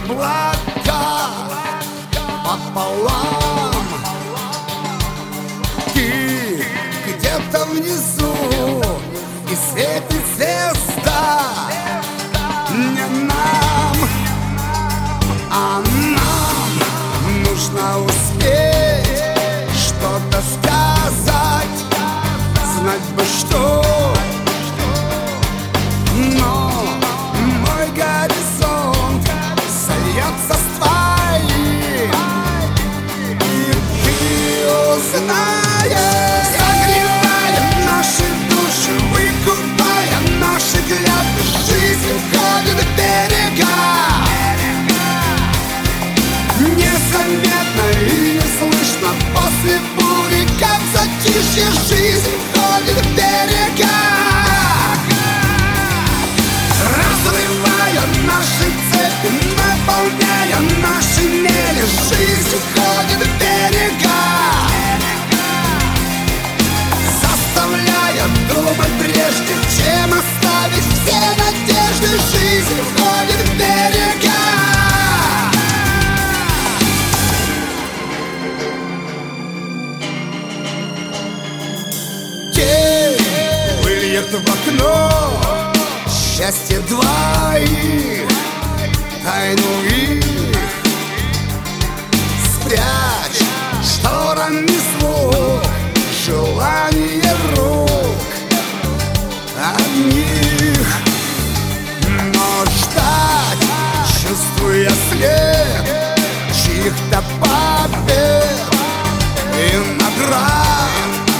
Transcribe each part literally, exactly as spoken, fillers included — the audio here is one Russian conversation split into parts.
облака пополам. Ты где-то внизу, и светит звезда не нам, а нам нужно успеть что-то сказать, знать бы что. Но мой горизонт сольется с твоим, и ты узнаешь, согревая наши души, выкупая наши клятвы, жизнь входит в берега. Незаметно и не слышно после бури, как затишье, жизнь входит в берега. Разрывая наши цепи, наполняя наши мели, жизнь уходит в берега. Заставляя думать прежде, чем оставить все надежды, жизнь уходит в берега. Тень выльет в окно счастье двоих, тайну их спрячь шторами звук, желание рук одних. Но ждать, чувствуя след чьих-то побед и наград.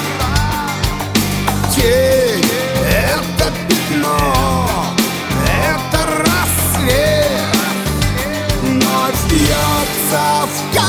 Тень — это пятно, это рассвет, ночь бьется в